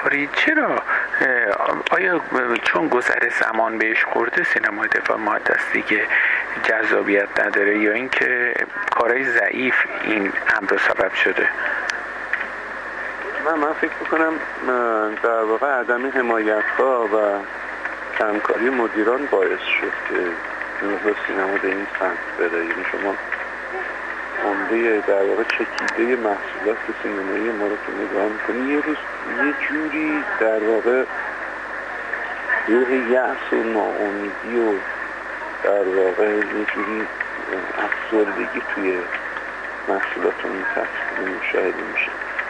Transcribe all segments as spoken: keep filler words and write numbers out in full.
جعفری، چرا آیا چون گذر زمان بهش خورده سینمای دفاع مقدس دیگه جذابیت نداره یا اینکه کارهای ضعیف این امر سبب شده؟ من من فکر میکنم در واقع عدم حمایت‌ها و کمکاری مدیران باعث شد که نوع سینما به این سمت بره. یعنی شما عمده در واقع چکیده محصولات سینمایی ما رو که نگاه میکنی، یه روز یه جوری در واقع روح یأس و ناامیدی و در واقع یه جوری افسردگی توی محصولات اون مشاهده میشه.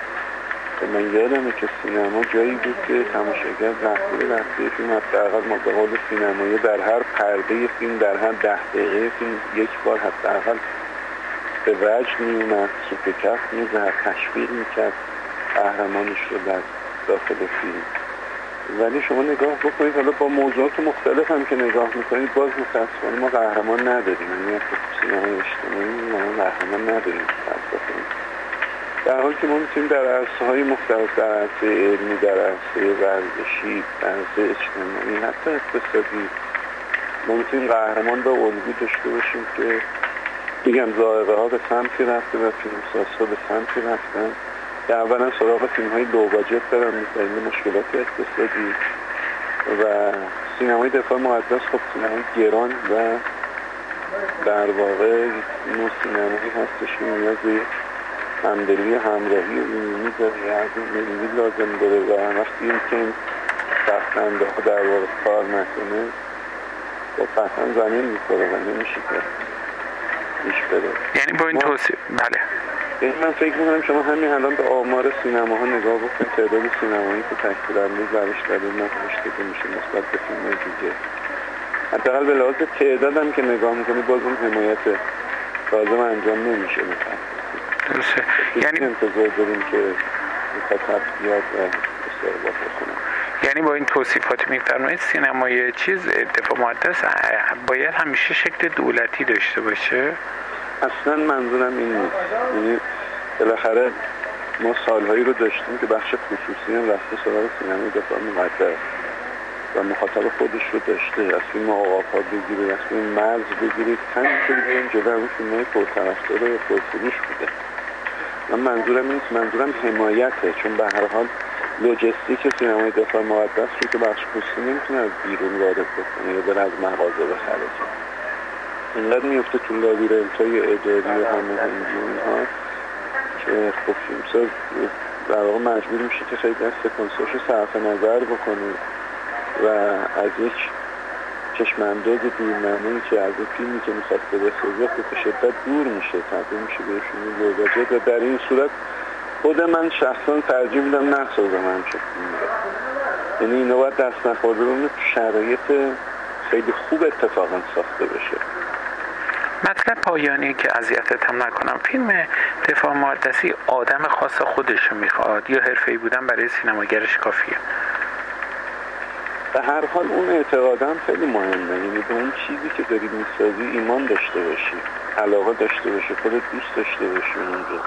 من یادمه که سینما جایی بود که تماشاگر رفته رفته فیلم حداقل ما به قول سینمایی در هر پرده فیلم، در هر ده دقیقه فیلم یک بار حداقل به وجد میومد، سوپ کف میزد، تشویق میکرد قهرمانش رو در داخل فیلم. ولی شما نگاه بکنید حالا با موضوعات مختلف هم که نگاه میکنید، باز متاسفانه ما قهرمان نداریم. یعنی تو سینمای اجتماعی ما قهرمان نداریم متاسفانه. در حالی که ما میتونیم در عرصه‌های مختلف، در عرصه علمی، در عرصه ورزشی، در عرصه اجتماعی، حتی اقتصادی، ما میتونیم قهرمان و الگو داشته باشیم که میگم ذائقه ها به سمتی رفته و فیلمسازها به سمتی رفتن که اولا سراغ فیلم های لو باجت دارن مثل مشکلات اقتصادی و سینمای دفاع مقدس خب سینمای گران و در واقع نوع سینمایی هستش که نیاز به همدلی همراهی و ایمنی داره، از این لازم داره و وقتی این که سختنده ها در واقع کار نکنه با قطعا زمین میخوره و نمیشه که پیش بره. یعنی با این توصیف بله. یعنی من فکر میکنم شما همین الان به آمار سینماها نگاه بکنید، تعداد سینمایی که تکثیرانداز برش دلیل نهشته میشه نسبت به فیلم‌های دیگه. حداقل به لحاظ تعداد هم که نگاه میکنید باز اون حمایت لازم انجام نمیشه مثلا. درسته. یعنی انتظار داریم که مخاطب بیاد و استقبال کنه. یعنی با این توصیفات میفرمایید سینمای چیز دفاع مقدس باید همیشه شکل دولتی داشته باشه؟ اصلا منظورم این نیست. یعنی بالاخره ما سالهایی رو داشتیم که بخش خصوصی هم رفته سراغ سینمای دفاع مقدس و مخاطب خودش رو داشته. از فیلم آقاپا بگیرید، از فیلم مرز بگیرید، همینطور بریم جلو همون فیلم‌های پرطرفدار و پرفروش بوده. من منظورم نیست، منظورم حمایته، چون به هر حال لوجستیک سینمای دفاع مقدس رو که بخش خصوصی نمیتونه از بیرون وارد بکنه یا بره از مغازه بخره. اینقدر میفته تو لابیرنت‌های اداری و هماهنگی اینها که خب فیلمساز در واقع مجبور میشه که خیلی از سکانساشو صرف نظر بکنه و از یک چشمانداز دورنمایی که از یک فیلمی که میخواد به بسازه خب به شدت دور میشه، تبدیل میشه به فیلم لوباجت و در این صورت خود من شخصا ترجیح میدم نسازم همچه فیلمی. یعنی اینا باید دست نخورده بمونه تو شرایط خیلی خوب اتفاقا ساخته بشه. مطلب پایانی که اذیتت هم نکنم، فیلم دفاع مقدسی آدم خاص خودشو میخواد یا حرفه‌ای بودن برای سینماگرش کافیه؟ به هر حال اون اعتقادم خیلی مهمه. یعنی به اون چیزی که داری میسازی ایمان داشته باشی، علاقه داشته باشی، خودت دوست داشته باشی اونجا.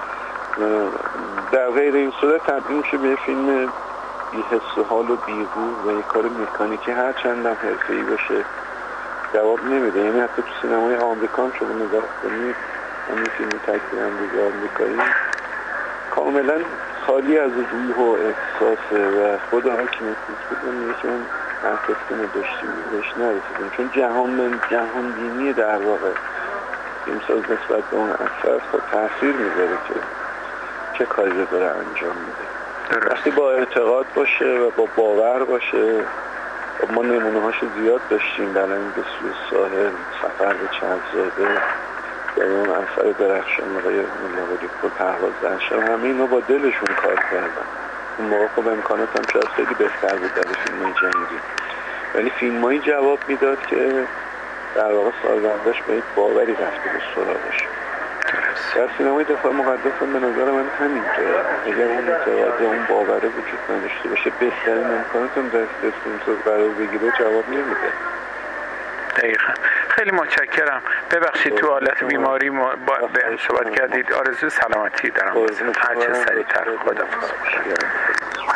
در غیر این صورت تبدیل میشه به فیلم بی حس و حال و بی‌روح و یک کار مکانیکی هر چند هم حرفه‌ای باشه جواب نمیده. یعنی حتی تو سینمای آمریکا هم شما نگاه کنید، همین فیلم تکثیرانداز آمریکایی کاملا خالی از روح و احساسه و خود حاکم فیلم میگه که من احساس که ما داشتیم بهش نرسیدیم، چون جهان جهان بینی در واقع فیلمساز نسبت به اون اثر خب تاثیر میذاره که چه کاری رو داره انجام میده. وقتی با اعتقاد باشه و با باور باشه، ما نمونه هاشو زیاد داشتیم در این به سوی ساحل، سفر به چرخزاده یا اون اثر درخشان آقای ملاقاتی پور پهواز درشم، همه اینا با دلشون کار کردن. اون موقع خب امکانات هم شاید خیلی بهتر بود در فیلم های جنگی، ولی فیلم هایی جواب میداد که در واقع سازندش به یک باوری رفته به سراغش. در سینمای دفاع مقدس هم به نظر من همینطوره. اگر اون اعتقاد یا اون باوره وجود نداشته باشه، بهترین امکانات هم دست فیلمساز قرار بگیره جواب نمیده. دقیقا. خیلی متشکرم. ببخشید تو حالت بیماری ما با به صحبت کردید. آرزوی سلامتی دارم. هر چه سریعتر. خداحافظ.